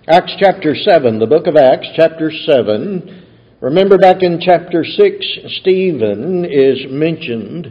Acts chapter 7, the book of Acts chapter 7. Remember back in chapter 6, Stephen is mentioned,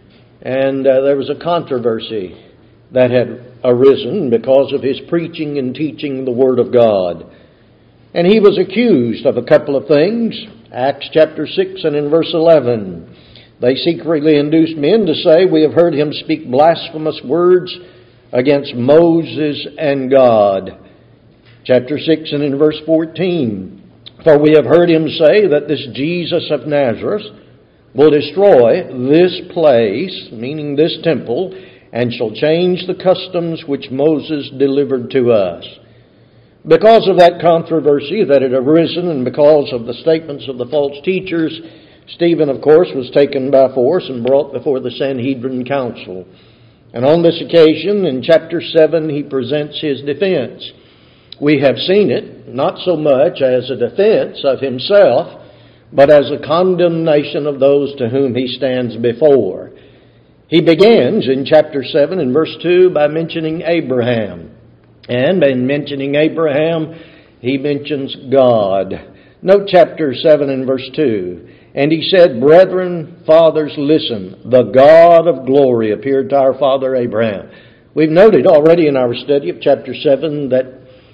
and there was a controversy that had arisen because of his preaching and teaching the Word of God. And he was accused of a couple of things. Acts chapter 6 and in verse 11. They secretly induced men to say, "We have heard him speak blasphemous words against Moses and God." Chapter 6 and in verse 14. "For we have heard him say that this Jesus of Nazareth will destroy this place," meaning this temple, "and shall change the customs which Moses delivered to us." Because of that controversy that had arisen and because of the statements of the false teachers, Stephen, of course, was taken by force and brought before the Sanhedrin Council. And on this occasion, in chapter 7, he presents his defense. We have seen it, not so much as a defense of himself, but as a condemnation of those to whom he stands before. He begins in chapter 7 and verse 2 by mentioning Abraham. And in mentioning Abraham, he mentions God. Note chapter 7 and verse 2. "And he said, Brethren, fathers, listen. The God of glory appeared to our father Abraham." We've noted already in our study of chapter 7 that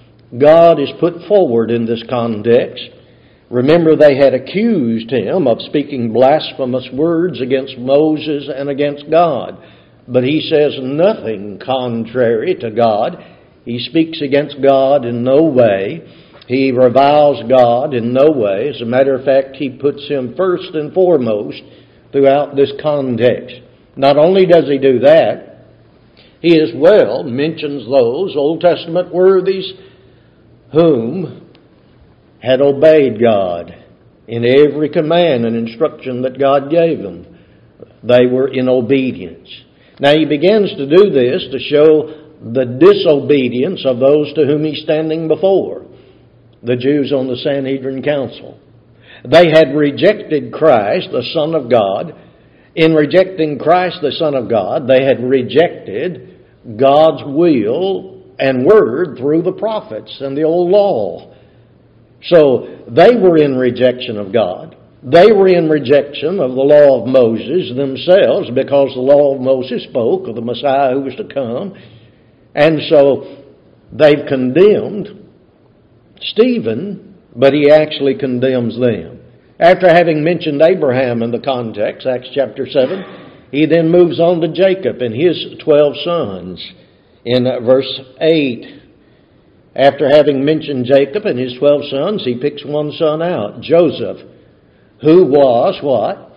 God is put forward in this context. Remember, they had accused him of speaking blasphemous words against Moses and against God. But he says nothing contrary to God. He speaks against God in no way. He reviles God in no way. As a matter of fact, he puts him first and foremost throughout this context. Not only does he do that, he as well mentions those Old Testament worthies whom had obeyed God in every command and instruction that God gave them. They were in obedience. Now he begins to do this to show the disobedience of those to whom he's standing before, the Jews on the Sanhedrin Council. They had rejected Christ, the Son of God. In rejecting Christ, the Son of God, they had rejected God's will and word through the prophets and the old law. So they were in rejection of God. They were in rejection of the law of Moses themselves, because the law of Moses spoke of the Messiah who was to come. And so they've condemned Stephen, but he actually condemns them. After having mentioned Abraham in the context, Acts chapter 7, he then moves on to Jacob and his 12 sons. In verse 8, after having mentioned Jacob and his 12 sons, he picks one son out, Joseph, who was what?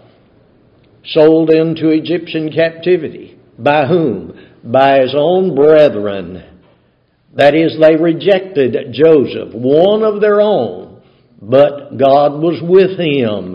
Sold into Egyptian captivity. By whom? By his own brethren. That is, they rejected Joseph, one of their own, but God was with him.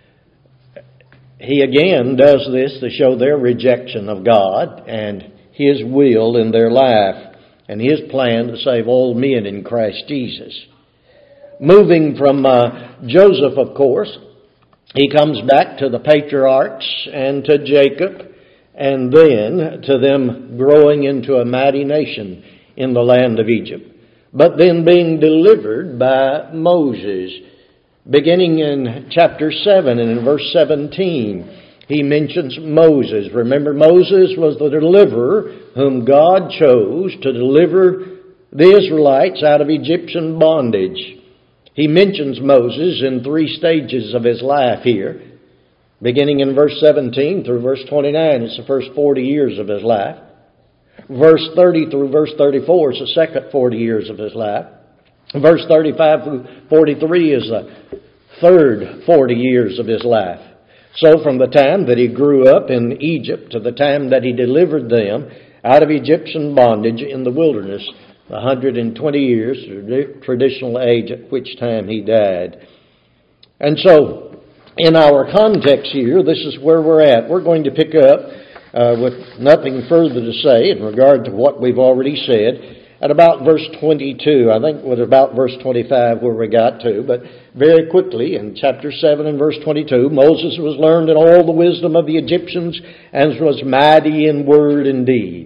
He again does this to show their rejection of God and His will in their life and His plan to save all men in Christ Jesus. Moving from Joseph, of course, he comes back to the patriarchs and to Jacob, and then to them growing into a mighty nation in the land of Egypt, but then being delivered by Moses. Beginning in chapter 7 and in verse 17, he mentions Moses. Remember, Moses was the deliverer whom God chose to deliver the Israelites out of Egyptian bondage. He mentions Moses in 3 stages of his life here. Beginning in verse 17 through verse 29, it's the first 40 years of his life. Verse 30 through verse 34 is the second 40 years of his life. Verse 35 through 43 is the third 40 years of his life. So from the time that he grew up in Egypt to the time that he delivered them out of Egyptian bondage in the wilderness, 120 years, the traditional age at which time he died. And so, in our context here, this is where we're at. We're going to pick up with nothing further to say in regard to what we've already said at about verse 22. I think it was about verse 25 where we got to, but very quickly in chapter 7 and verse 22, Moses was learned in all the wisdom of the Egyptians and was mighty in word and deed.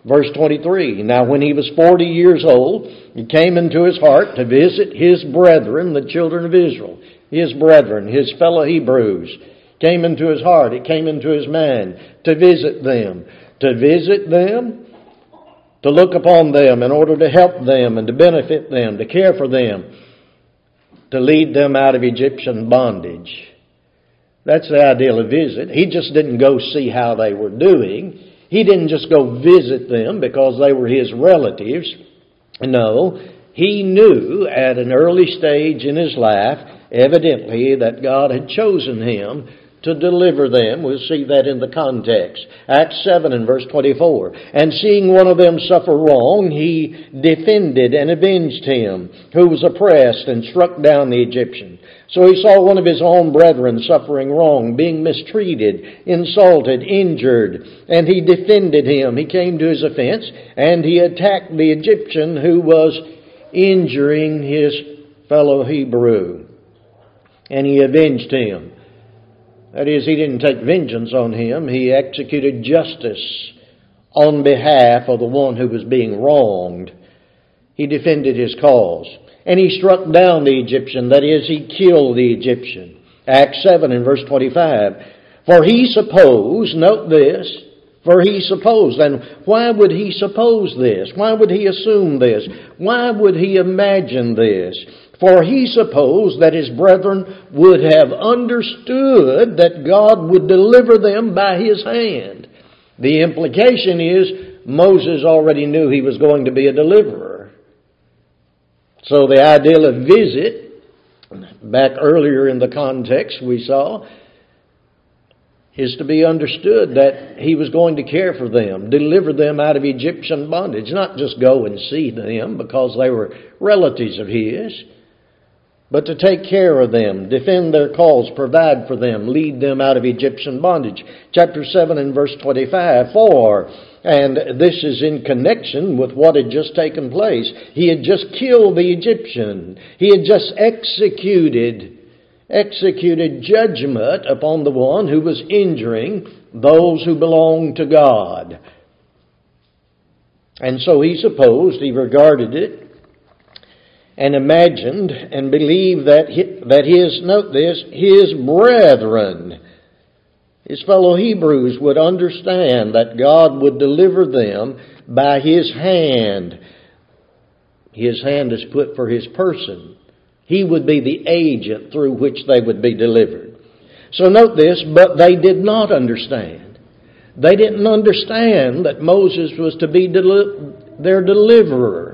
Verse 23, now when he was 40 years old, it came into his heart to visit his brethren, the children of Israel. His brethren, his fellow Hebrews, came into his heart. It came into his mind to visit them. To visit them, to look upon them in order to help them and to benefit them, to care for them, to lead them out of Egyptian bondage. That's the ideal of visit. He just didn't go see how they were doing. He didn't just go visit them because they were his relatives. No, he knew at an early stage in his life, evidently, that God had chosen him to deliver them. We'll see that in the context. Acts 7 and verse 24. And seeing one of them suffer wrong, he defended and avenged him who was oppressed and struck down the Egyptian. So he saw one of his own brethren suffering wrong, being mistreated, insulted, injured, and he defended him. He came to his offense, and he attacked the Egyptian who was injuring his fellow Hebrew. And he avenged him. That is, he didn't take vengeance on him. He executed justice on behalf of the one who was being wronged. He defended his cause. And he struck down the Egyptian. That is, he killed the Egyptian. Acts 7 and verse 25. For he supposed, note this, for he supposed. And why would he suppose this? Why would he assume this? Why would he imagine this? For he supposed that his brethren would have understood that God would deliver them by his hand. The implication is Moses already knew he was going to be a deliverer. So the ideal of visit, back earlier in the context we saw, is to be understood that he was going to care for them, deliver them out of Egyptian bondage, not just go and see them because they were relatives of his, but to take care of them, defend their cause, provide for them, lead them out of Egyptian bondage. Chapter 7 and verse 25, and this is in connection with what had just taken place. He had just killed the Egyptian. He had just executed judgment upon the one who was injuring those who belonged to God. And so he regarded it, and imagined and believed that his, note this, his brethren, his fellow Hebrews would understand that God would deliver them by his hand. His hand is put for his person. He would be the agent through which they would be delivered. So note this, but they did not understand. They didn't understand that Moses was to be their deliverer.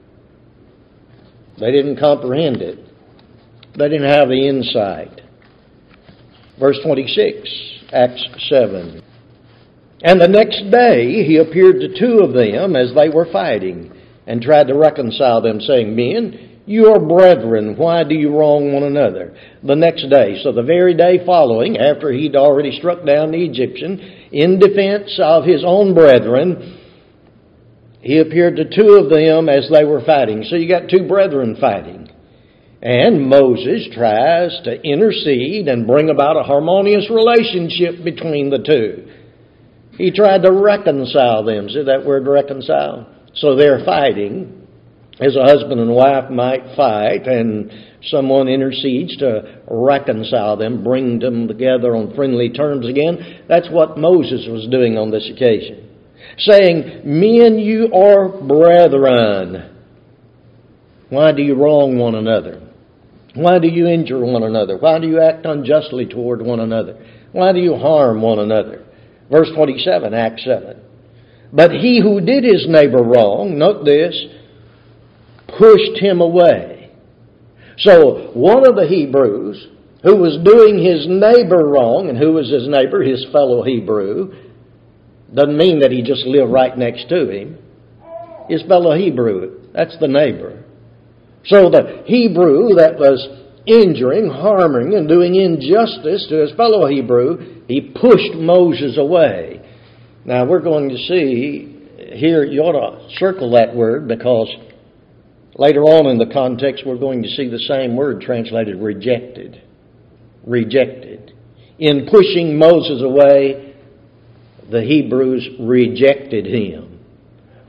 They didn't comprehend it. They didn't have the insight. Verse 26, Acts 7. And the next day he appeared to two of them as they were fighting, and tried to reconcile them, saying, Men, you are brethren, why do you wrong one another? The next day, so the very day following, after he'd already struck down the Egyptian, in defense of his own brethren, he appeared to two of them as they were fighting. So you got two brethren fighting. And Moses tries to intercede and bring about a harmonious relationship between the two. He tried to reconcile them. See that word reconcile? So they're fighting as a husband and wife might fight, and someone intercedes to reconcile them, bring them together on friendly terms again. That's what Moses was doing on this occasion. Saying, Men, you are brethren. Why do you wrong one another? Why do you injure one another? Why do you act unjustly toward one another? Why do you harm one another? Verse 27, Acts 7. But he who did his neighbor wrong, note this, pushed him away. So one of the Hebrews who was doing his neighbor wrong, and who was his neighbor? His fellow Hebrew. Doesn't mean that he just lived right next to him. His fellow Hebrew, that's the neighbor. So the Hebrew that was injuring, harming, and doing injustice to his fellow Hebrew, he pushed Moses away. Now we're going to see here, you ought to circle that word, because later on in the context we're going to see the same word translated rejected. Rejected. In pushing Moses away, the Hebrews rejected him.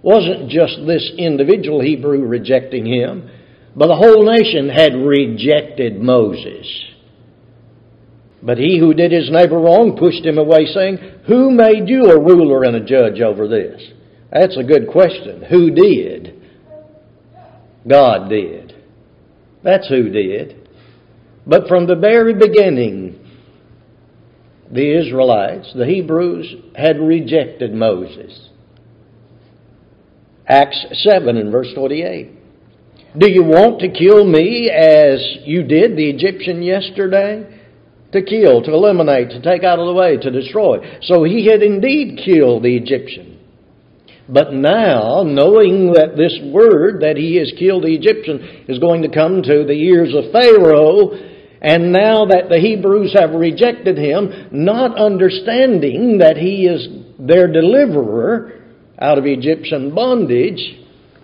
wasn't just this individual Hebrew rejecting him, but the whole nation had rejected Moses. But he who did his neighbor wrong pushed him away, saying, "Who made you a ruler and a judge over this?" That's a good question. Who did? God did. That's who did. But from the very beginning, the Israelites, the Hebrews, had rejected Moses. Acts 7 and verse 28. "Do you want to kill me as you did the Egyptian yesterday?" To kill, to eliminate, to take out of the way, to destroy. So he had indeed killed the Egyptian. But now, knowing that this word that he has killed the Egyptian is going to come to the ears of Pharaoh, and now that the Hebrews have rejected him, not understanding that he is their deliverer out of Egyptian bondage,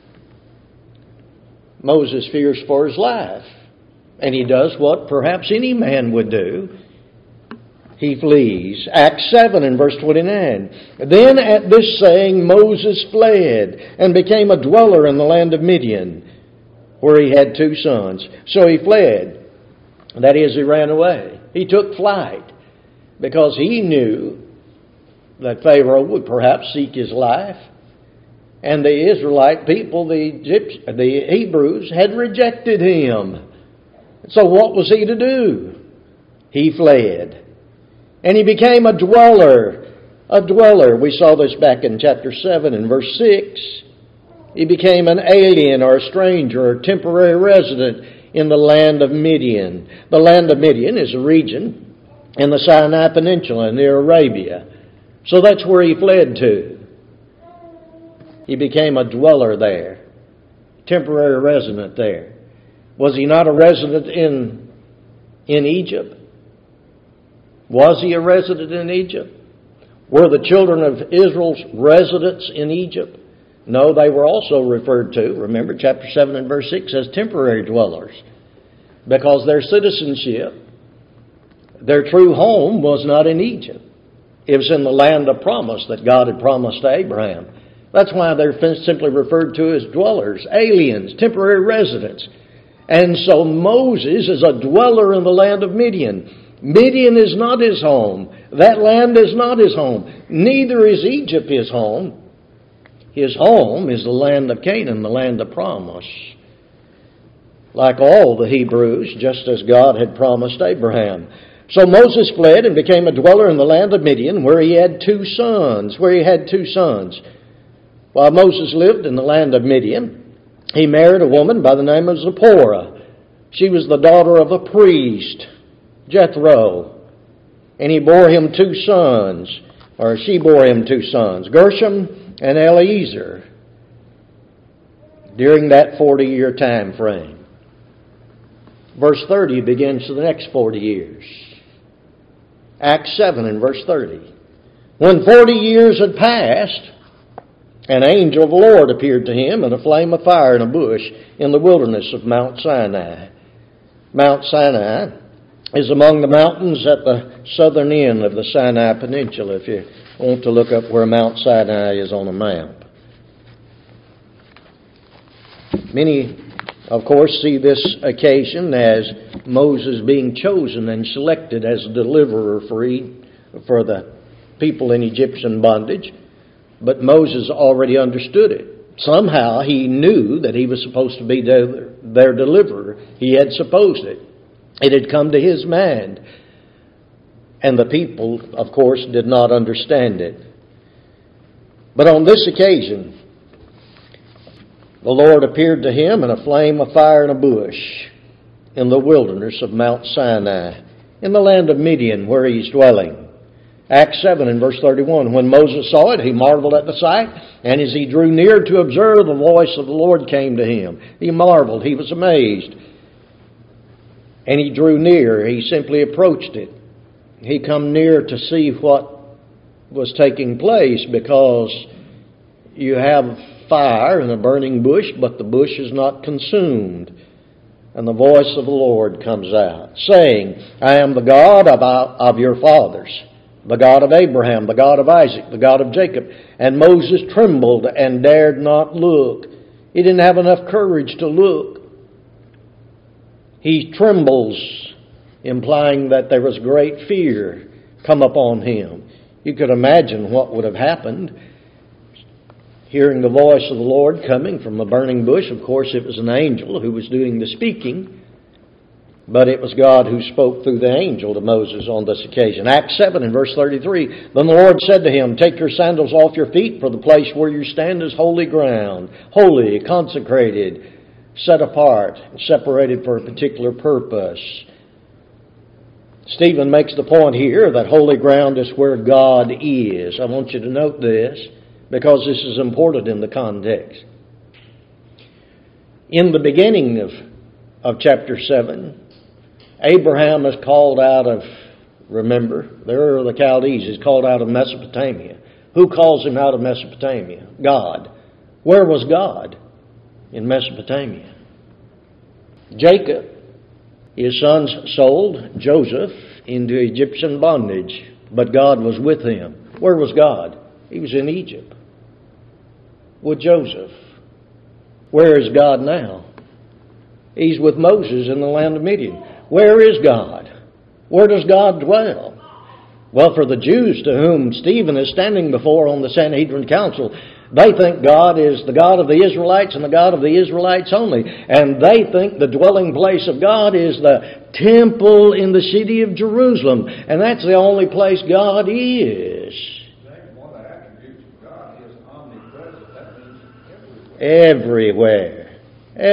Moses fears for his life. And he does what perhaps any man would do. He flees. Acts 7 and verse 29. "Then at this saying Moses fled and became a dweller in the land of Midian, where he had 2 sons. So he fled. That is, he ran away. He took flight because he knew that Pharaoh would perhaps seek his life. And the Israelite people, the Hebrews, had rejected him. So what was he to do? He fled. And he became a dweller. A dweller. We saw this back in chapter 7 and verse 6. He became an alien or a stranger or temporary resident in the land of Midian. The land of Midian is a region in the Sinai Peninsula near Arabia. So that's where he fled to. He became a dweller there. Temporary resident there. Was he not a resident in Egypt? Was he a resident in Egypt? Were the children of Israel's residents in Egypt? No, they were also referred to, remember chapter 7 and verse 6 says temporary dwellers. Because their citizenship, their true home was not in Egypt. It was in the land of promise that God had promised to Abraham. That's why they're simply referred to as dwellers, aliens, temporary residents. And so Moses is a dweller in the land of Midian. Midian is not his home. That land is not his home. Neither is Egypt his home. His home is the land of Canaan, the land of promise. Like all the Hebrews, just as God had promised Abraham. So Moses fled and became a dweller in the land of Midian, where he had 2 sons. While Moses lived in the land of Midian, he married a woman by the name of Zipporah. She was the daughter of a priest, Jethro. And she bore him 2 sons, Gershom and Eliezer, during that 40-year time frame. Verse 30 begins the next 40 years. Acts 7 and verse 30. When 40 years had passed, an angel of the Lord appeared to him in a flame of fire in a bush in the wilderness of Mount Sinai. Mount Sinai is among the mountains at the southern end of the Sinai Peninsula, if you want to look up where Mount Sinai is on a map. Many, of course, see this occasion as Moses being chosen and selected as a deliverer for the people in Egyptian bondage. But Moses already understood it. Somehow he knew that he was supposed to be their deliverer. He had supposed it. It had come to his mind. And the people, of course, did not understand it. But on this occasion, the Lord appeared to him in a flame of fire in a bush in the wilderness of Mount Sinai, in the land of Midian, where he's dwelling. Acts 7 and verse 31, when Moses saw it, he marveled at the sight, and as he drew near to observe, the voice of the Lord came to him. He marveled, he was amazed. And he drew near, he simply approached it. He come near to see what was taking place, because you have fire in a burning bush, but the bush is not consumed. And the voice of the Lord comes out, saying, I am the God of your fathers, the God of Abraham, the God of Isaac, the God of Jacob. And Moses trembled and dared not look. He didn't have enough courage to look. He trembles, implying that there was great fear come upon him. You could imagine what would have happened. Hearing the voice of the Lord coming from a burning bush. Of course, it was an angel who was doing the speaking, but it was God who spoke through the angel to Moses on this occasion. Acts 7 and verse 33, Then the Lord said to him, Take your sandals off your feet, for the place where you stand is holy ground. Holy, consecrated, set apart, separated for a particular purpose. Stephen makes the point here that holy ground is where God is. I want you to note this, because this is important in the context. In the beginning of chapter 7, Abraham is called out of, remember, there are the Chaldees. He's called out of Mesopotamia. Who calls him out of Mesopotamia? God. Where was God? In Mesopotamia. Jacob, his sons sold Joseph into Egyptian bondage, but God was with him. Where was God? He was in Egypt with Joseph. Where is God now? He's with Moses in the land of Midian. Where is God? Where does God dwell? Well, for the Jews to whom Stephen is standing before on the Sanhedrin Council, they think God is the God of the Israelites and the God of the Israelites only. And they think the dwelling place of God is the temple in the city of Jerusalem. And that's the only place God is. Everywhere.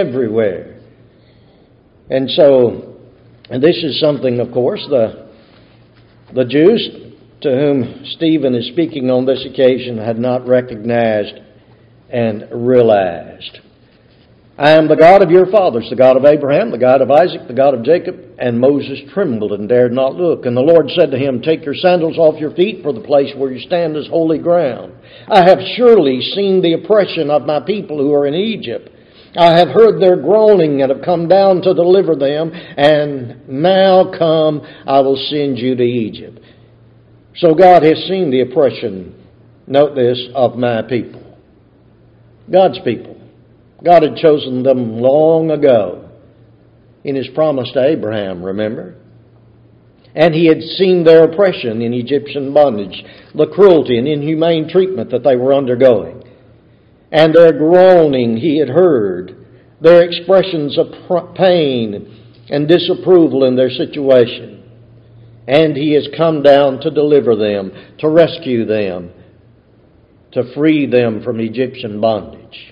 And so, and this is something, of course, the Jews to whom Stephen is speaking on this occasion had not recognized and realized. I am the God of your fathers, the God of Abraham, the God of Isaac, the God of Jacob. And Moses trembled and dared not look. And the Lord said to him, Take your sandals off your feet, for the place where you stand is holy ground. I have surely seen the oppression of my people who are in Egypt. I have heard their groaning and have come down to deliver them. And now come, I will send you to Egypt. So God has seen the oppression, note this, of my people. God's people. God had chosen them long ago in His promise to Abraham, remember? And He had seen their oppression in Egyptian bondage, the cruelty and inhumane treatment that they were undergoing. And their groaning He had heard, their expressions of pain and disapproval in their situation. And He has come down to deliver them, to rescue them, to free them from Egyptian bondage.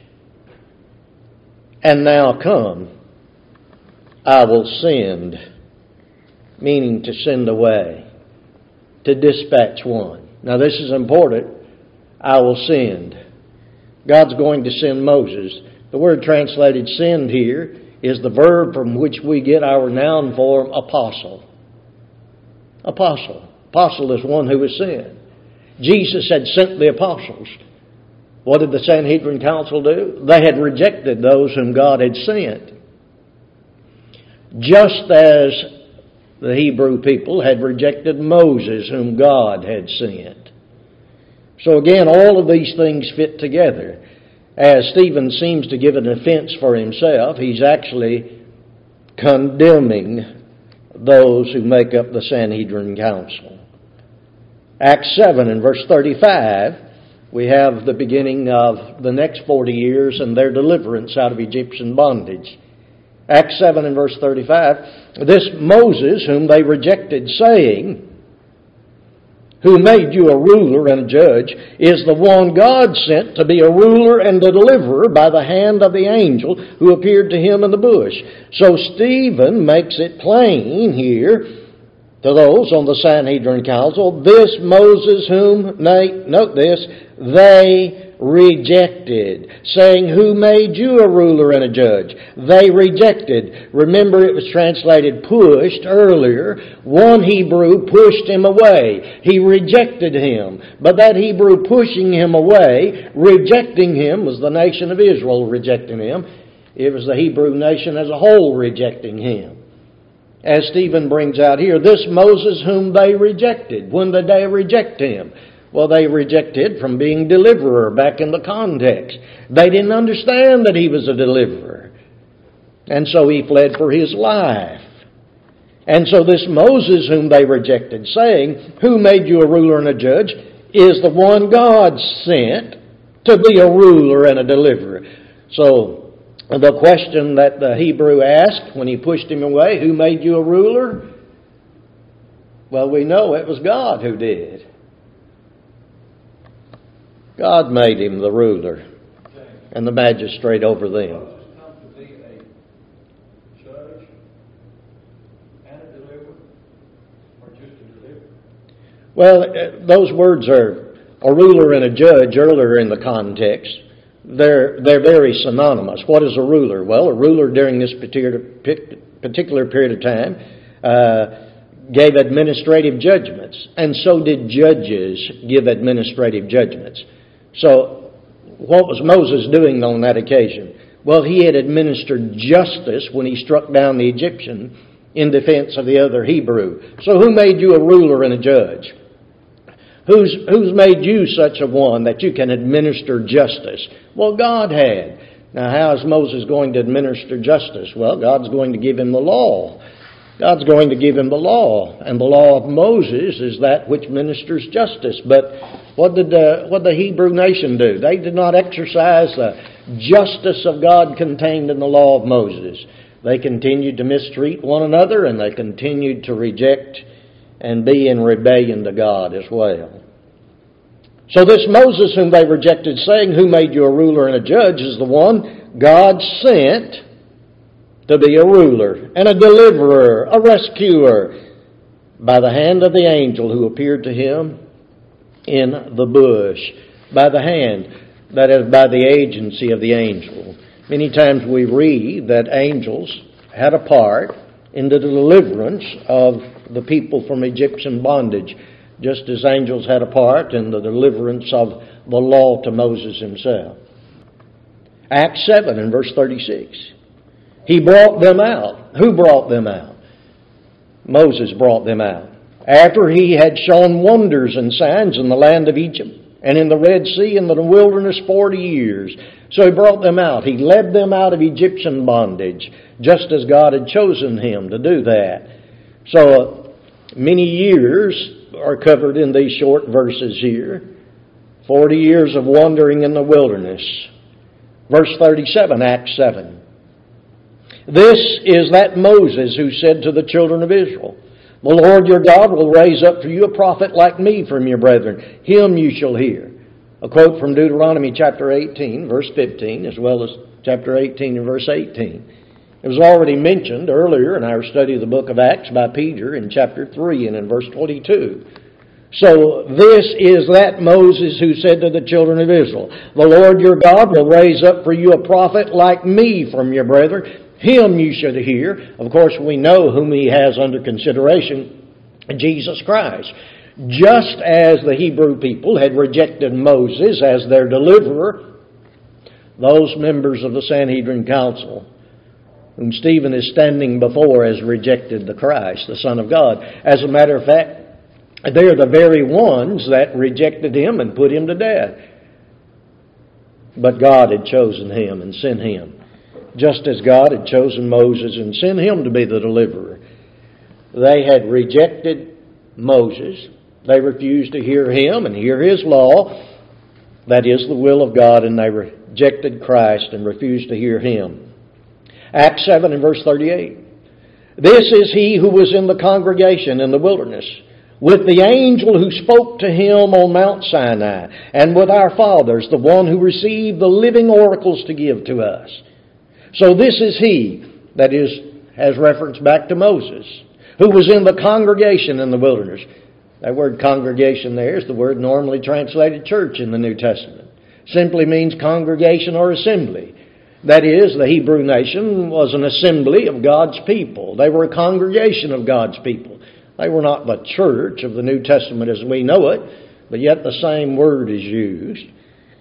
And now come, I will send, meaning to send away, to dispatch one. Now this is important. I will send. God's going to send Moses. The word translated send here is the verb from which we get our noun form apostle. Apostle. Apostle is one who is sent. Jesus had sent the apostles. What did the Sanhedrin Council do? They had rejected those whom God had sent. Just as the Hebrew people had rejected Moses whom God had sent. So again, all of these things fit together. As Stephen seems to give an offense for himself, he's actually condemning those who make up the Sanhedrin Council. Acts 7 and verse 35, we have the beginning of the next 40 years and their deliverance out of Egyptian bondage. Acts 7 and verse 35, this Moses whom they rejected, saying, who made you a ruler and a judge, is the one God sent to be a ruler and a deliverer by the hand of the angel who appeared to him in the bush. So Stephen makes it plain here to those on the Sanhedrin Council, this Moses whom, note this, they rejected, saying, who made you a ruler and a judge? They rejected. Remember, it was translated pushed earlier. One Hebrew pushed him away. He rejected him. But that Hebrew pushing him away, rejecting him, was the nation of Israel rejecting him. It was the Hebrew nation as a whole rejecting him. as Stephen brings out here, this Moses whom they rejected. When did they reject him? Well, they rejected from being deliverer back in the context. They didn't understand that he was a deliverer. And so he fled for his life. And so this Moses whom they rejected, saying, who made you a ruler and a judge, is the one God sent to be a ruler and a deliverer. So the question that the Hebrew asked when he pushed him away, who made you a ruler? Well, we know it was God who did. God made him the ruler and the magistrate over them. Well, those words are a ruler and a judge earlier in the context. They're very synonymous. What is a ruler? Well, a ruler during this particular period of time gave administrative judgments, and so did judges give administrative judgments. So what was Moses doing on that occasion? Well, he had administered justice when he struck down the Egyptian in defense of the other Hebrew. So who made you a ruler and a judge? Who's made you such a one that you can administer justice? Well, God had. Now, how is Moses going to administer justice? Well, God's going to give him the law. God's going to give him the law. And the law of Moses is that which ministers justice. But what did the Hebrew nation do? They did not exercise the justice of God contained in the law of Moses. They continued to mistreat one another, and they continued to reject and be in rebellion to God as well. So this Moses whom they rejected, saying, who made you a ruler and a judge, is the one God sent to be a ruler and a deliverer, a rescuer, by the hand of the angel who appeared to him in the bush. By the hand, that is, by the agency of the angel. Many times we read that angels had a part in the deliverance of the people from Egyptian bondage, just as angels had a part in the deliverance of the law to Moses himself. Acts 7 and verse 36. He brought them out. Who brought them out? Moses brought them out. After he had shown wonders and signs in the land of Egypt and in the Red Sea and in the wilderness 40 years. So he brought them out. He led them out of Egyptian bondage, just as God had chosen him to do that. So many years are covered in these short verses here. 40 years of wandering in the wilderness. Verse 37, Acts 7. This is that Moses who said to the children of Israel, the Lord your God will raise up for you a prophet like me from your brethren. Him you shall hear. A quote from Deuteronomy chapter 18, verse 15, as well as chapter 18 and verse 18. It was already mentioned earlier in our study of the book of Acts by Peter in chapter 3 and in verse 22. So this is that Moses who said to the children of Israel, the Lord your God will raise up for you a prophet like me from your brethren. Him you should hear. Of course, we know whom he has under consideration, Jesus Christ. Just as the Hebrew people had rejected Moses as their deliverer, those members of the Sanhedrin Council, whom Stephen is standing before, has rejected the Christ, the Son of God. As a matter of fact, they're the very ones that rejected him and put him to death. But God had chosen him and sent him, just as God had chosen Moses and sent him to be the deliverer. They had rejected Moses. They refused to hear him and hear his law. That is the will of God, and they rejected Christ and refused to hear him. Acts 7 and verse 38. This is he who was in the congregation in the wilderness, with the angel who spoke to him on Mount Sinai, and with our fathers, the one who received the living oracles to give to us. So this is he, that is, has reference back to Moses, who was in the congregation in the wilderness. That word congregation there is the word normally translated church in the New Testament. Simply means congregation or assembly. That is, the Hebrew nation was an assembly of God's people. They were a congregation of God's people. They were not the church of the New Testament as we know it, but yet the same word is used.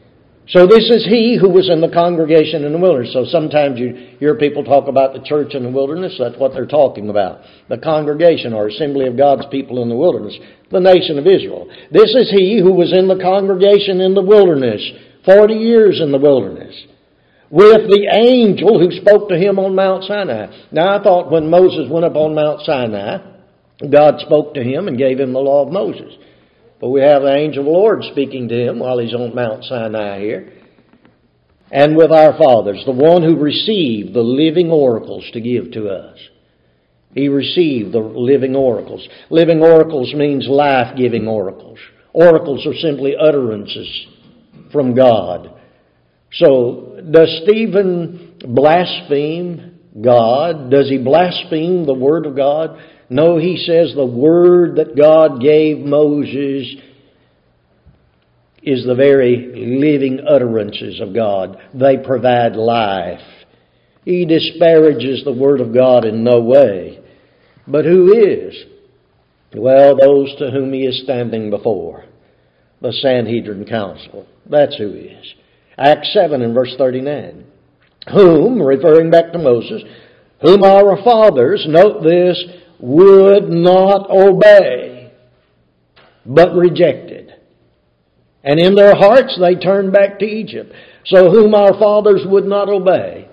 So this is he who was in the congregation in the wilderness. So sometimes you hear people talk about the church in the wilderness. That's what they're talking about. The congregation or assembly of God's people in the wilderness. The nation of Israel. This is he who was in the congregation in the wilderness. 40 years in the wilderness. With the angel who spoke to him on Mount Sinai. Now I thought when Moses went up on Mount Sinai, God spoke to him and gave him the law of Moses. But we have the angel of the Lord speaking to him while he's on Mount Sinai here. And with our fathers, the one who received the living oracles to give to us. He received the living oracles. Living oracles means life-giving oracles. Oracles are simply utterances from God. So, does Stephen blaspheme God? Does he blaspheme the Word of God? No, he says the Word that God gave Moses is the very living utterances of God. They provide life. He disparages the Word of God in no way. But who is? Well, those to whom he is standing before. The Sanhedrin Council. That's who he is. Acts 7 and verse 39. Whom, referring back to Moses, whom our fathers, note this, would not obey, but rejected. And in their hearts they turned back to Egypt. So whom our fathers would not obey,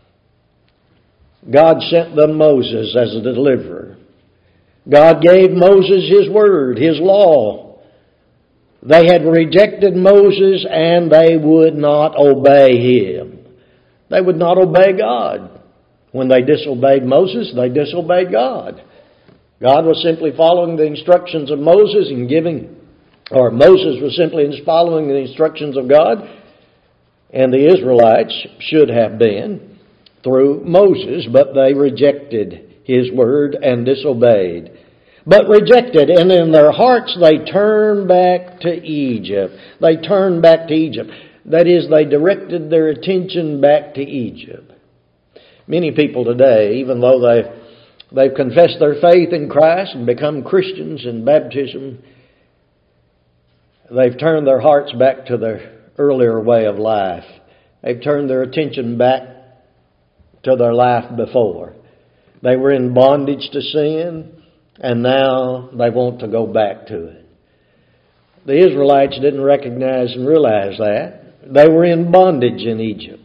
God sent them Moses as a deliverer. God gave Moses His word, His law. They had rejected Moses and they would not obey Him. They would not obey God. When they disobeyed Moses, they disobeyed God. God was simply following the instructions of Moses and Moses was simply following the instructions of God, and the Israelites should have been through Moses, but they rejected His word and disobeyed. But rejected, and in their hearts they turned back to Egypt. They turned back to Egypt. That is, they directed their attention back to Egypt. Many people today, even though they've confessed their faith in Christ and become Christians in baptism, they've turned their hearts back to their earlier way of life. They've turned their attention back to their life before. They were in bondage to sin, and now they want to go back to it. The Israelites didn't recognize and realize that. They were in bondage in Egypt.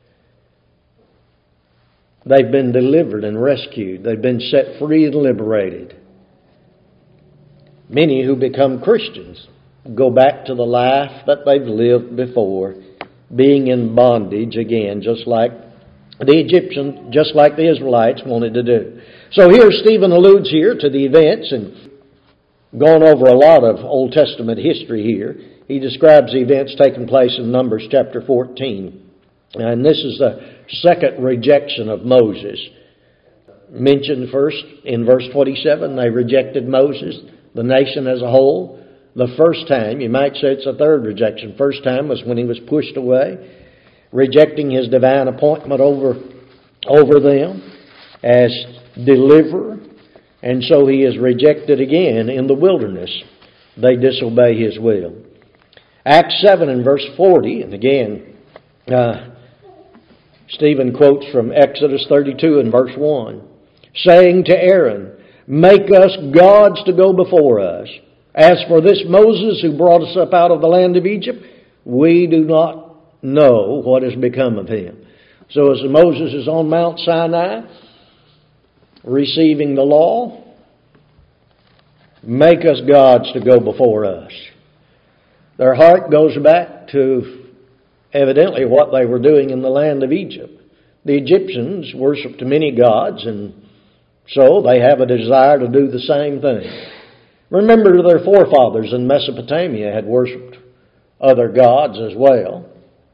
They've been delivered and rescued. They've been set free and liberated. Many who become Christians go back to the life that they've lived before, being in bondage again, just like the Egyptians, just like the Israelites wanted to do. So here Stephen alludes here to the events, and going over a lot of Old Testament history here. He describes the events taking place in Numbers chapter 14. And this is the second rejection of Moses. Mentioned first in verse 27, they rejected Moses, the nation as a whole. The first time, you might say it's a third rejection. First time was when he was pushed away, rejecting his divine appointment over them as deliverer. And so he is rejected again in the wilderness. They disobey his will. Acts 7 and verse 40, and again, Stephen quotes from Exodus 32 and verse 1, saying to Aaron, "Make us gods to go before us. As for this Moses who brought us up out of the land of Egypt, we do not know what has become of him." So as Moses is on Mount Sinai, receiving the law, make us gods to go before us. Their heart goes back to evidently what they were doing in the land of Egypt. The Egyptians worshipped many gods, and so they have a desire to do the same thing. Remember, their forefathers in Mesopotamia had worshipped other gods as well.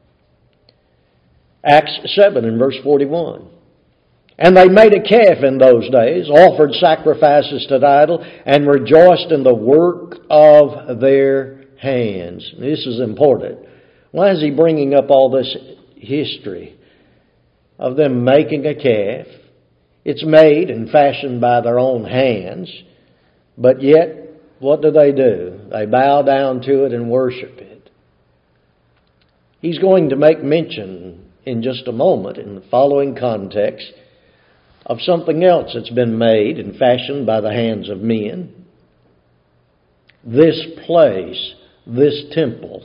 Acts 7 and verse 41. And they made a calf in those days, offered sacrifices to the idol, and rejoiced in the work of their hands. This is important. Why is he bringing up all this history of them making a calf? It's made and fashioned by their own hands, but yet, what do? They bow down to it and worship it. He's going to make mention in just a moment in the following context of something else that's been made and fashioned by the hands of men. This place, this temple.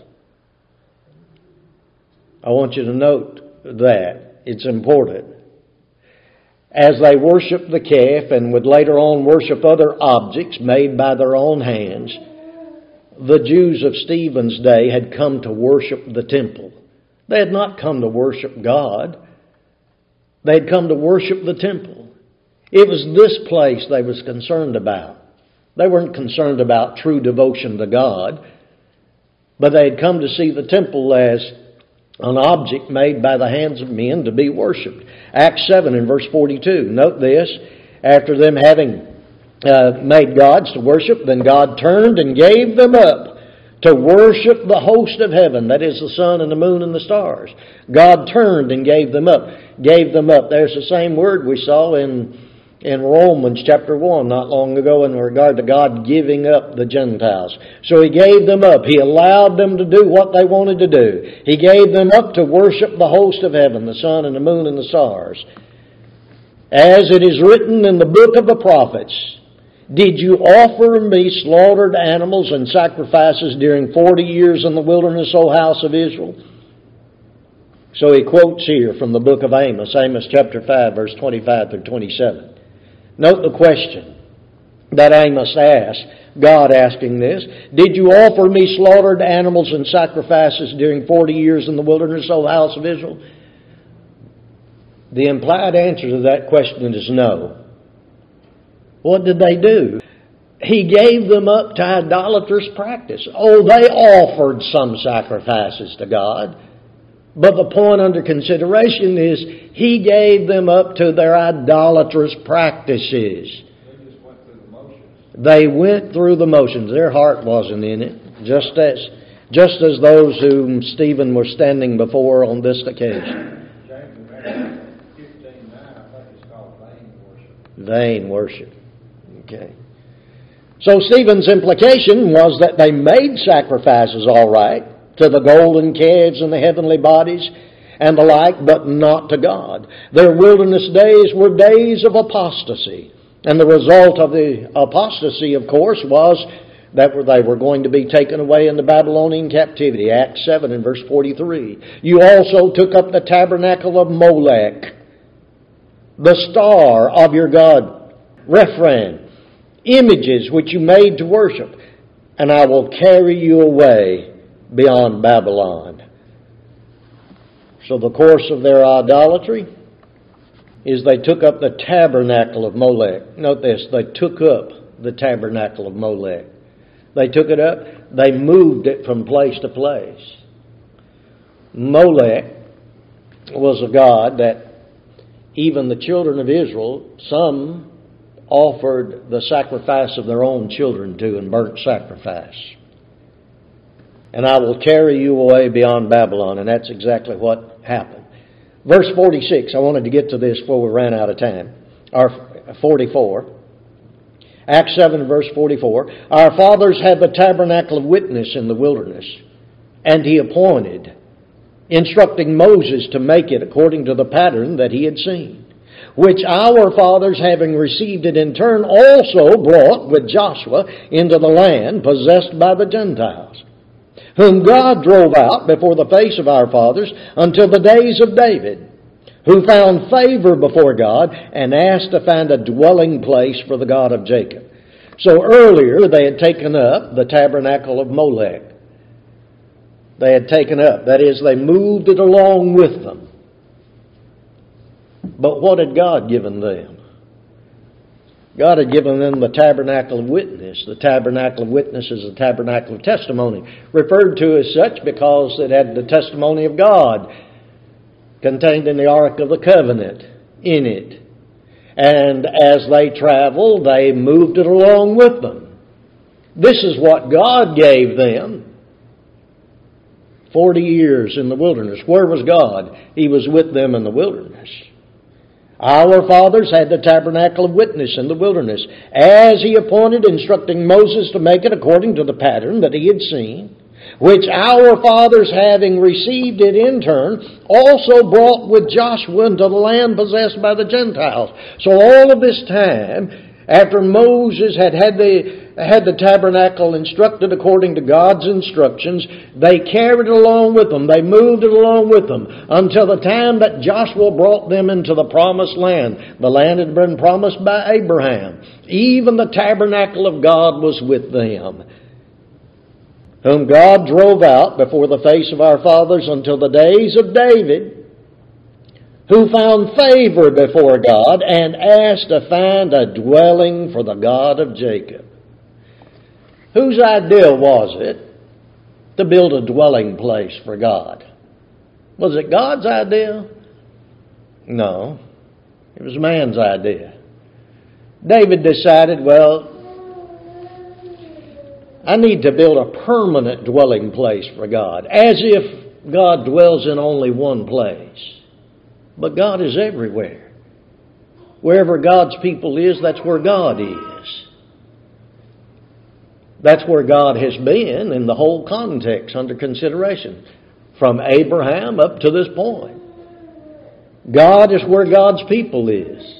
I want you to note that. It's important. As they worshiped the calf and would later on worship other objects made by their own hands, the Jews of Stephen's day had come to worship the temple. They had not come to worship God. They had come to worship the temple. It was this place they was concerned about. They weren't concerned about true devotion to God, but they had come to see the temple as an object made by the hands of men to be worshipped. Acts 7 and verse 42. Note this. After them having made gods to worship, then God turned and gave them up to worship the host of heaven, that is the sun and the moon and the stars. God turned and gave them up. Gave them up. There's the same word we saw in Romans chapter 1 not long ago in regard to God giving up the Gentiles. So He gave them up. He allowed them to do what they wanted to do. He gave them up to worship the host of heaven, the sun and the moon and the stars. As it is written in the book of the prophets, did you offer me slaughtered animals and sacrifices during 40 years in the wilderness, O house of Israel? So he quotes here from the book of Amos, Amos chapter 5, verse 25 through 27. Note the question that Amos asked, God asking this. Did you offer me slaughtered animals and sacrifices during 40 years in the wilderness, O house of Israel? The implied answer to that question is no. What did they do? He gave them up to idolatrous practice. Oh, they offered some sacrifices to God. But the point under consideration is He gave them up to their idolatrous practices. They went through the motions. Their heart wasn't in it. Just as those whom Stephen was standing before on this occasion. Vain worship. Okay. So Stephen's implication was that they made sacrifices all right to the golden calves and the heavenly bodies and the like, but not to God. Their wilderness days were days of apostasy. And the result of the apostasy, of course, was that they were going to be taken away into Babylonian captivity. Acts 7 and verse 43. You also took up the tabernacle of Molech, the star of your god, Rephan, images which you made to worship, and I will carry you away beyond Babylon. So the course of their idolatry is they took up the tabernacle of Molech. Note this, they took up the tabernacle of Molech. They took it up, they moved it from place to place. Molech was a god that even the children of Israel, some offered the sacrifice of their own children to in burnt sacrifice. And I will carry you away beyond Babylon. And that's exactly what happened. Verse 46, I wanted to get to this before we ran out of time. Or 44. Acts 7 verse 44. Our fathers had the tabernacle of witness in the wilderness, and He appointed, instructing Moses to make it according to the pattern that he had seen, which our fathers, having received it in turn, also brought with Joshua into the land possessed by the Gentiles, whom God drove out before the face of our fathers until the days of David, who found favor before God and asked to find a dwelling place for the God of Jacob. So earlier they had taken up the tabernacle of Molech. They had taken up, that is, they moved it along with them. But what had God given them? God had given them the tabernacle of witness. The tabernacle of witness is the tabernacle of testimony, referred to as such because it had the testimony of God contained in the Ark of the Covenant in it. And as they traveled, they moved it along with them. This is what God gave them. 40 years in the wilderness. Where was God? He was with them in the wilderness. Our fathers had the tabernacle of witness in the wilderness, as He appointed, instructing Moses to make it according to the pattern that he had seen, which our fathers, having received it in turn, also brought with Joshua into the land possessed by the Gentiles. So all of this time, after Moses had the tabernacle instructed according to God's instructions, they carried it along with them. They moved it along with them until the time that Joshua brought them into the promised land. The land had been promised by Abraham. Even the tabernacle of God was with them, whom God drove out before the face of our fathers until the days of David, who found favor before God and asked to find a dwelling for the God of Jacob. Whose idea was it to build a dwelling place for God? Was it God's idea? No, it was man's idea. David decided, well, I need to build a permanent dwelling place for God, as if God dwells in only one place. But God is everywhere. Wherever God's people is, that's where God is. That's where God has been in the whole context under consideration, from Abraham up to this point. God is where God's people is.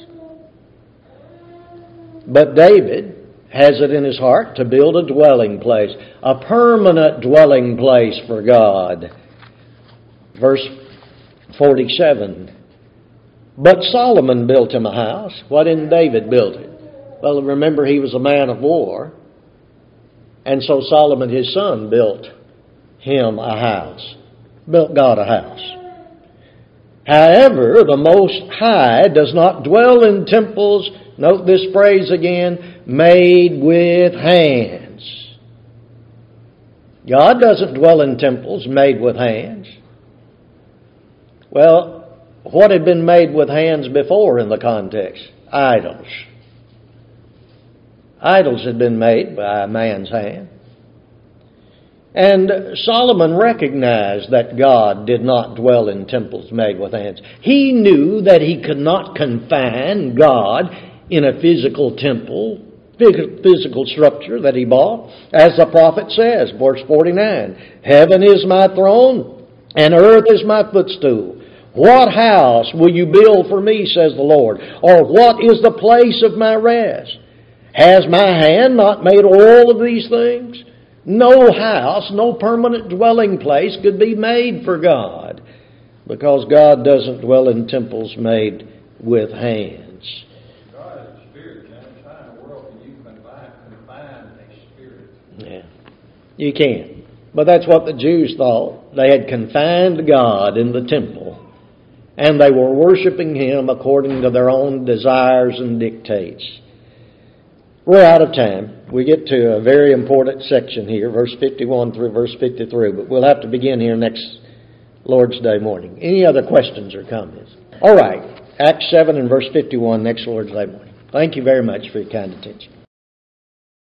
But David has it in his heart to build a dwelling place, a permanent dwelling place for God. Verse 47. But Solomon built him a house. Why didn't David build it? Well, remember, he was a man of war. And so Solomon, his son, built him a house. Built God a house. However, the Most High does not dwell in temples, note this phrase again, made with hands. God doesn't dwell in temples made with hands. Well, what had been made with hands before in the context? Idols. Idols had been made by a man's hand. And Solomon recognized that God did not dwell in temples made with hands. He knew that he could not confine God in a physical temple, physical structure that he bought. As the prophet says, verse 49, heaven is my throne and earth is my footstool. What house will you build for me, says the Lord? Or what is the place of my rest? Has my hand not made all of these things? No house, no permanent dwelling place could be made for God, because God doesn't dwell in temples made with hands. God is a spirit, James. How in the world can you confine a spirit? Yeah, you can. But that's what the Jews thought. They had confined God in the temple, and they were worshiping Him according to their own desires and dictates. We're out of time. We get to a very important section here, verse 51 through verse 53, but we'll have to begin here next Lord's Day morning. Any other questions or comments? All right, Acts 7 and verse 51 next Lord's Day morning. Thank you very much for your kind attention.